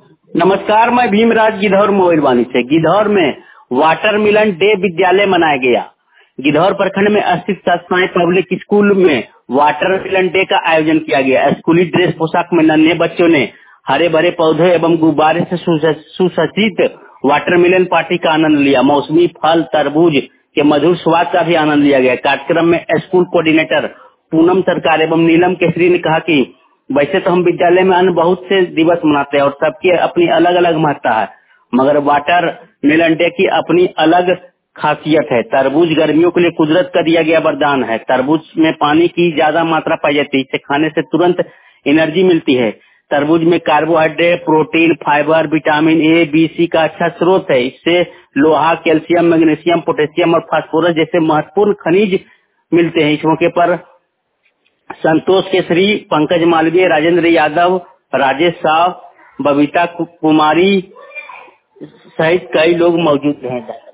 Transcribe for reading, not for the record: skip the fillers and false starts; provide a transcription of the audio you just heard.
नमस्कार, मैं भीमराज गिधौर मोबाइलवानी से। गिधौर में वाटरमिलन डे विद्यालय मनाया गया। गिधौर प्रखंड में स्थित सतसाई पब्लिक स्कूल में वाटरमिलन डे का आयोजन किया गया। स्कूली ड्रेस पोशाक में नन्हे बच्चों ने हरे भरे पौधे एवं गुब्बारे से सुसज्जित वाटरमिलन पार्टी का आनंद लिया। मौसमी फल तरबूज के मधुर स्वाद का भी आनंद लिया गया। कार्यक्रम में स्कूल कोऑर्डिनेटर पूनम सरकार एवं नीलम केसरी ने कहा कि वैसे तो हम विद्यालय में अन्य बहुत से दिवस मनाते हैं और सबकी अपनी अलग अलग महत्ता है, मगर वाटर मिलन डे की अपनी अलग खासियत है। तरबूज गर्मियों के लिए कुदरत का दिया गया वरदान है। तरबूज में पानी की ज्यादा मात्रा पाई जाती है, इसे खाने से तुरंत एनर्जी मिलती है। तरबूज में carbohydrate, protein, fibre, vitamin A, B, C का अच्छा स्रोत है। इससे लोहा, कैल्शियम, मैग्नीशियम, पोटेशियम और फास्फोरस जैसे महत्वपूर्ण खनिज मिलते हैं। इस मौके पर संतोष केसरी, पंकज मालवीय, राजेंद्र यादव, राजेश साव, बबीता कुमारी सहित कई लोग मौजूद हैं।